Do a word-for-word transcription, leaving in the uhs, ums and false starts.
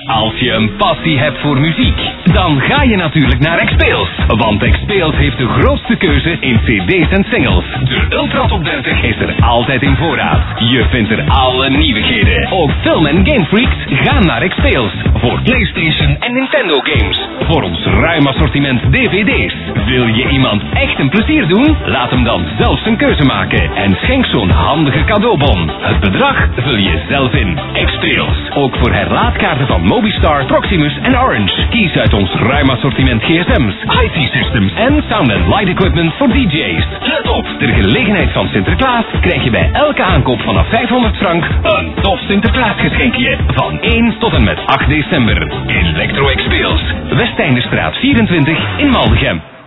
Als je een passie hebt voor muziek, dan ga je natuurlijk naar Xpeels. Want Xpeels heeft de grootste keuze in cd's en singles. De Ultra Top dertig is er altijd in voorraad. Je vindt er alle nieuwigheden. Ook film- en gamefreaks gaan naar Xpeels. Voor PlayStation en Nintendo games. Voor ons ruim assortiment D V D's. Wil je iemand echt een plezier doen? Laat hem dan zelf zijn keuze maken. En schenk zo'n handige cadeaubon. Het bedrag vul je zelf in. Xpeels. Ook voor herlaadkaarten van Mobistar, Proximus en Orange. Kies uit ons ruim assortiment G S M's, I T-systems en sound and light equipment voor D J's. Let op, ter gelegenheid van Sinterklaas krijg je bij elke aankoop vanaf vijfhonderd frank een tof Sinterklaasgeschenkje. Van één tot en met acht december. Electro Xpeels. Westeindestraat vierentwintig in Maldegem.